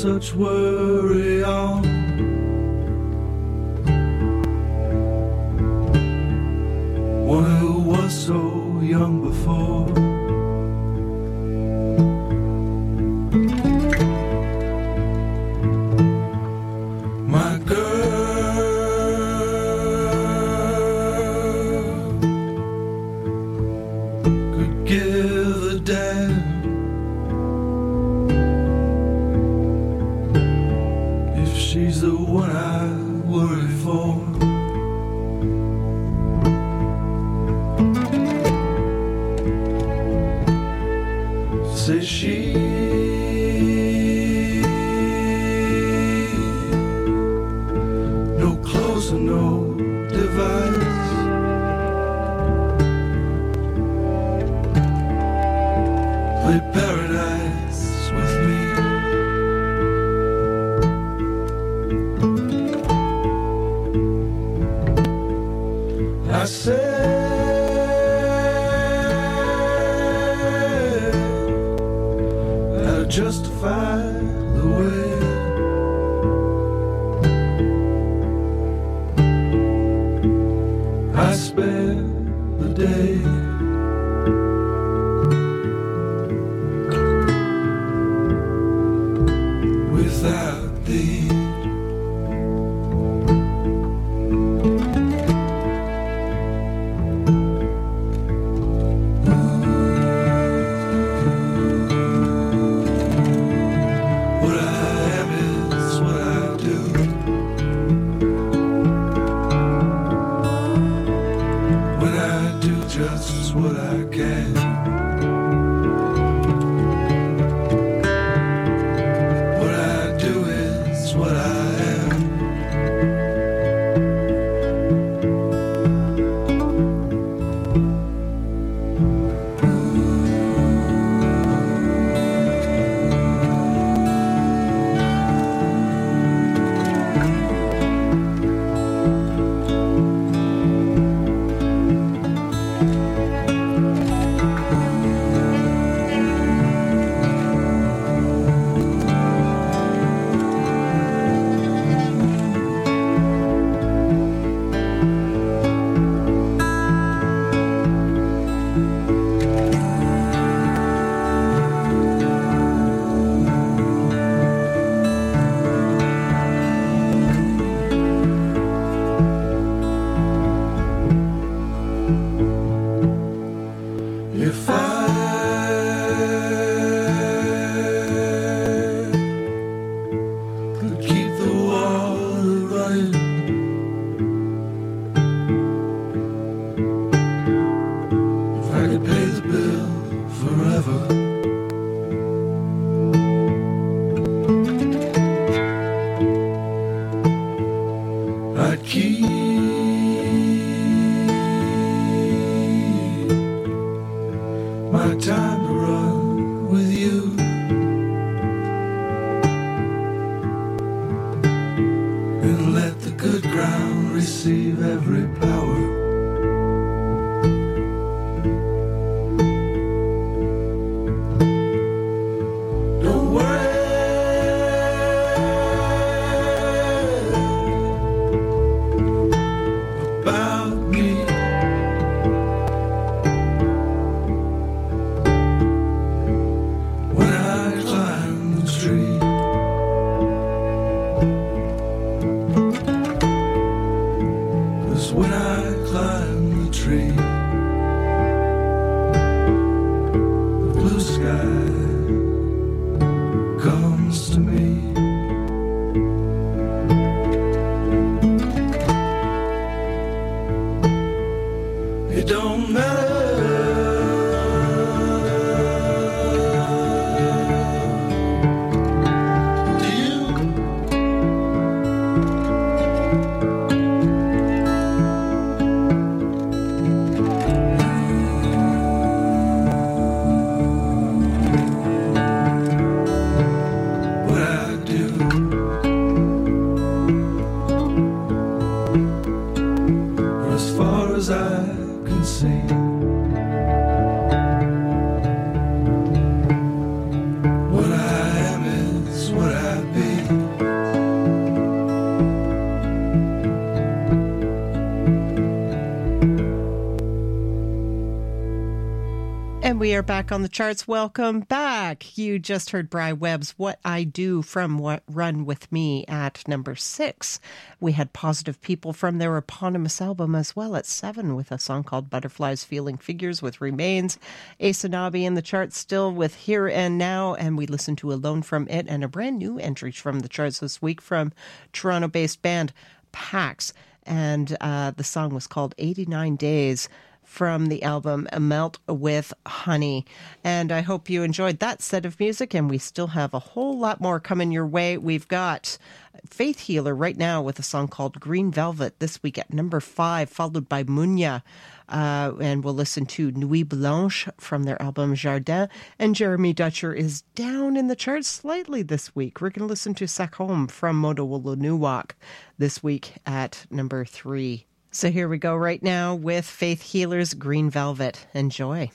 such worry on. One who was so young before. My girl could give a damn if she's the one I worry for. Say she no clothes and no device, play paradise with me. I said I'd justify the way I spend the day. Without thee. What I am is what I do. When I do just what I can. What I do is what I am. If I could keep the water running, if I could pay the bill forever, I'd keep my time to run with you. And let the good ground receive every power. Don't worry about me. When I climb the tree, 'cause when I climb the tree, the blue sky comes to me. It don't matter. As I can see, what I am is what I be. And we are back on the charts. Welcome back. You just heard Bri Webb's What I Do from Run With Me at number 6. We had Positive People from their eponymous album as well at 7 with a song called Butterflies Feeling Figures with Remains. Asanabi in the charts still with Here and Now, and we listened to Alone from it and a brand new entry from the charts this week from Toronto-based band Pax. And the song was called 89 Days from the album Melt with Honey. And I hope you enjoyed that set of music, and we still have a whole lot more coming your way. We've got Faith Healer right now with a song called Green Velvet this week at number 5, followed by Munya. And we'll listen to Nuit Blanche from their album Jardin. And Jeremy Dutcher is down in the charts slightly this week. We're going to listen to Sakom from Modowolo Nuwak this week at number 3. So here we go right now with Faith Healer's Green Velvet. Enjoy.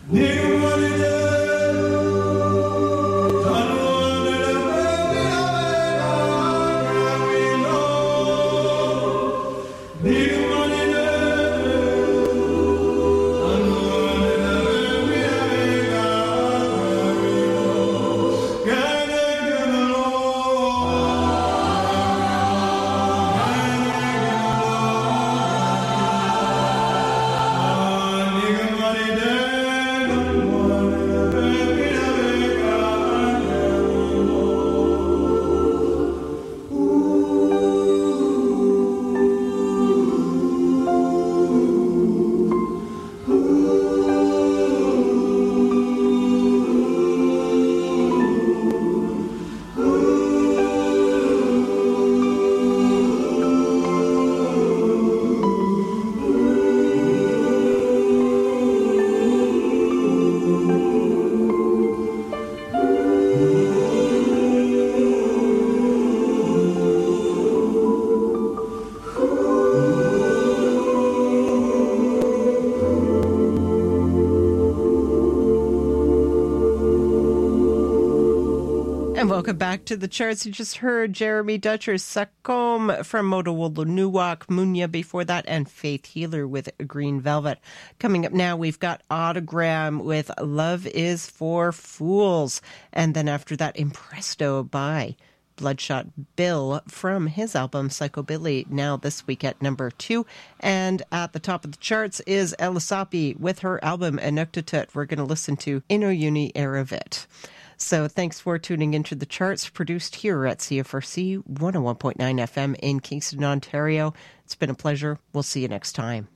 And welcome back to the charts. You just heard Jeremy Dutcher's Sakom from Motowolo Nuwak, Munya before that, and Faith Healer with Green Velvet. Coming up now, we've got Autogram with Love is for Fools. And then after that, Impresto by Bloodshot Bill from his album Psychobilly, now this week at number 2. And at the top of the charts is Elisapi with her album Inuktitut. We're going to listen to Inoyuni Eravit. So thanks for tuning into the charts, produced here at CFRC 101.9 FM in Kingston, Ontario. It's been a pleasure. We'll see you next time.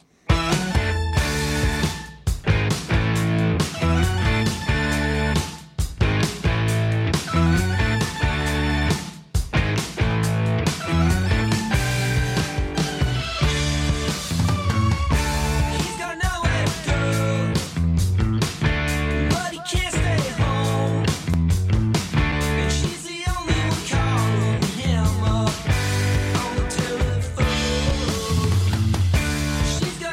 She's got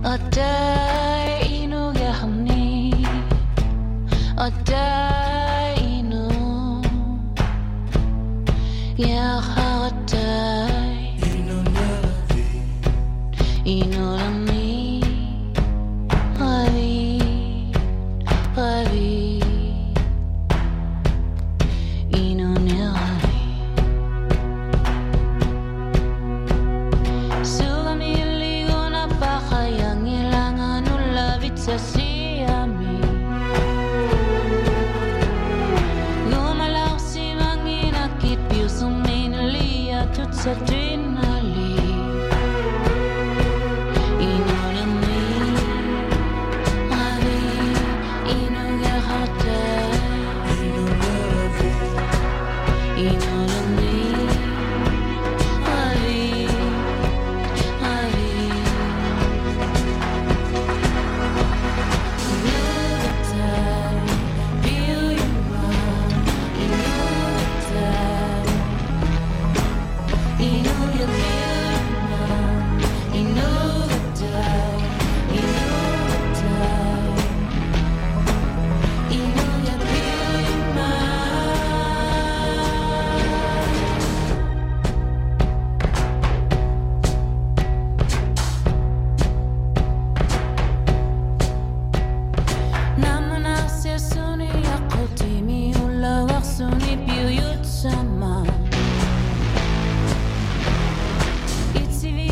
Og der endnu jeg har ni. Og der endnu jeg har dig. Endnu der mi. Og vi. Endnu nær vi. Suga mi liguna baka yang ilangan ulavit sa siyami. Lumalaw si manginakit piusong minalia tut sa dinali.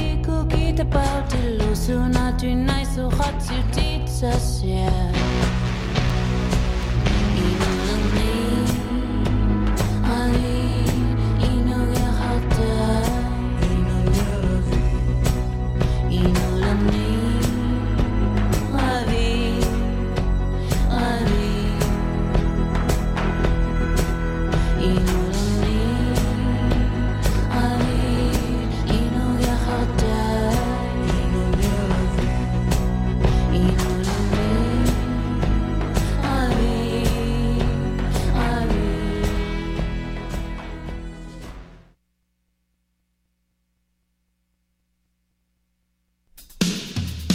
About the loose, not too nice, so hot to teach us, yeah.